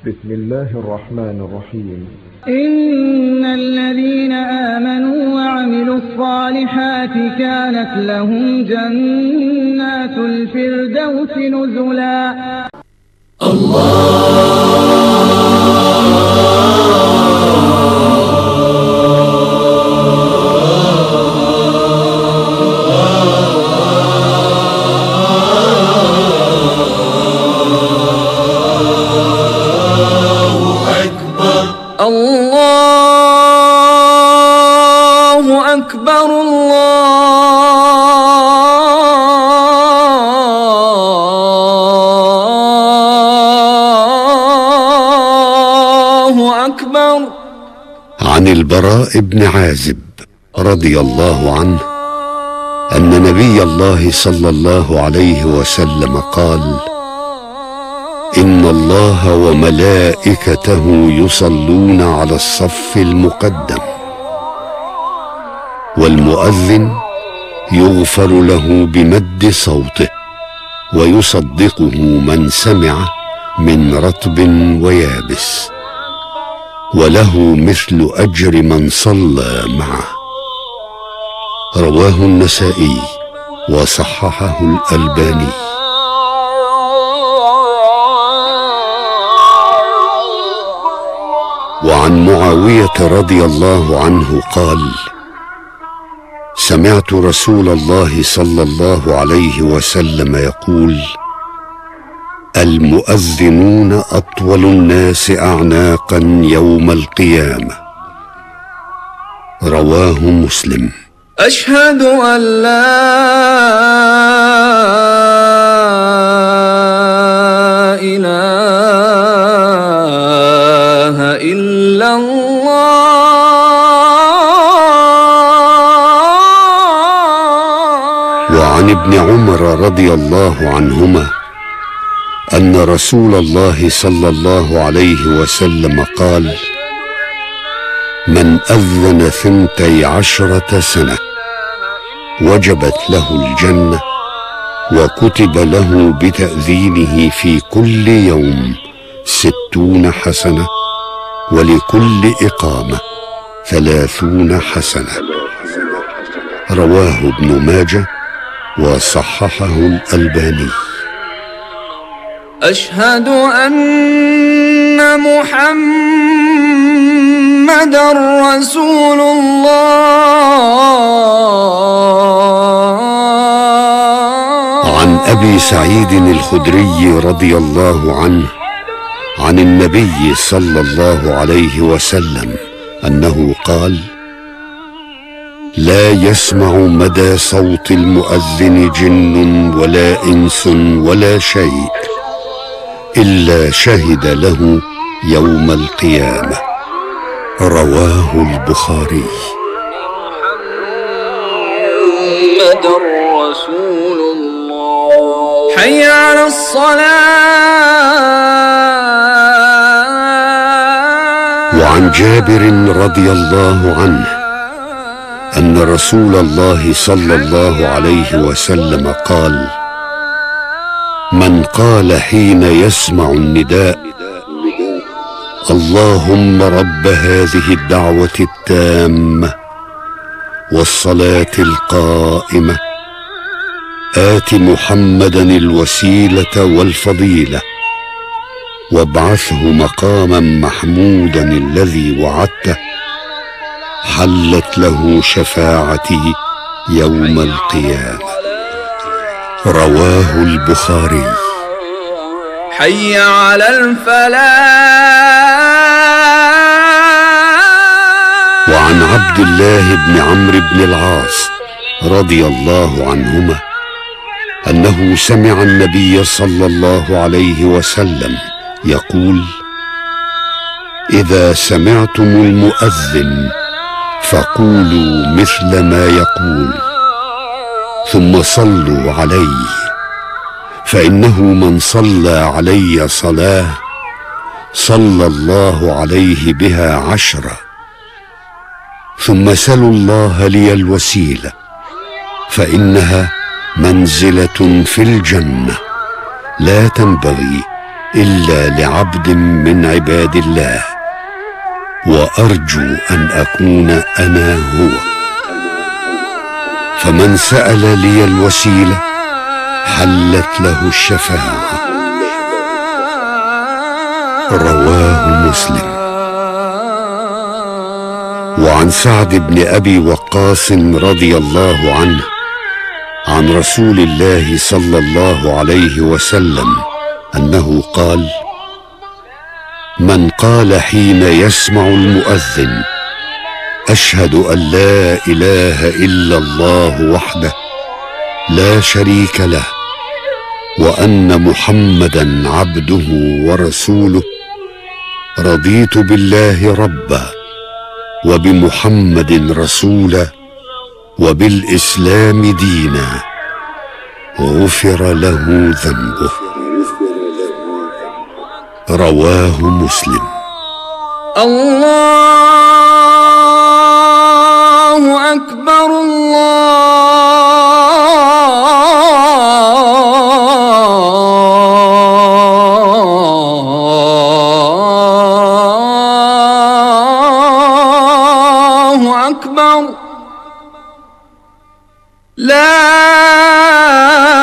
بسم الله الرحمن الرحيم. إن الذين آمنوا وعملوا الصالحات كانت لهم جنات الفردوس نزلا. الله أكبر الله أكبر. عن البراء بن عازب رضي الله عنه أن نبي الله صلى الله عليه وسلم قال: إن الله وملائكته يصلون على الصف المقدم، والمؤذن يغفر له بمد صوته، ويصدقه من سمع من رطب ويابس، وله مثل أجر من صلى معه. رواه النسائي وصححه الألباني. وعن معاوية رضي الله عنه قال: سمعت رسول الله صلى الله عليه وسلم يقول: المؤذنون أطول الناس أعناقا يوم القيامة. رواه مسلم. أشهد أن لا إله إلا الله. وعن ابن عمر رضي الله عنهما أن رسول الله صلى الله عليه وسلم قال: من أذن 12 سنة وجبت له الجنة، وكتب له بتأذينه في كل يوم 60 حسنة، ولكل إقامة 30 حسنة. رواه ابن ماجه وصححه الألباني. أشهد أن محمدًا رسول الله. عن أبي سعيد الخدري رضي الله عنه عن النبي صلى الله عليه وسلم أنه قال: لا يسمع مدى صوت المؤذن جن ولا إنس ولا شيء إلا شهد له يوم القيامة. رواه البخاري. محمد رسول الله. حي على الصلاة. وعن جابر رضي الله عنه أن رسول الله صلى الله عليه وسلم قال: من قال حين يسمع النداء: اللهم رب هذه الدعوة التامة والصلاة القائمة، آت محمدا الوسيلة والفضيلة، وابعثه مقاما محمودا الذي وعدته، حلت له شفاعتي يوم القيامة. رواه البخاري. حي على الفلاح. وعن عبد الله بن عمرو بن العاص رضي الله عنهما أنه سمع النبي صلى الله عليه وسلم يقول: إذا سمعتم المؤذن فقولوا مثل ما يقول، ثم صلوا عليه، فإنه من صلى علي صلاة صلى الله عليه بها 10. ثم سلوا الله لي الوسيلة، فإنها منزلة في الجنة لا تنبغي إلا لعبد من عباد الله، وأرجو أن أكون أنا هو. فمن سأل لي الوسيلة حلت له الشفاعة. رواه مسلم. وعن سعد بن أبي وقاص رضي الله عنه عن رسول الله صلى الله عليه وسلم أنه قال: من قال حين يسمع المؤذن: أشهد أن لا إله إلا الله وحده لا شريك له، وأن محمدا عبده ورسوله، رضيت بالله ربا، وبمحمد رسولا، وبالإسلام دينا، غفر له ذنبه. رواه مسلم. الله أكبر الله أكبر. لا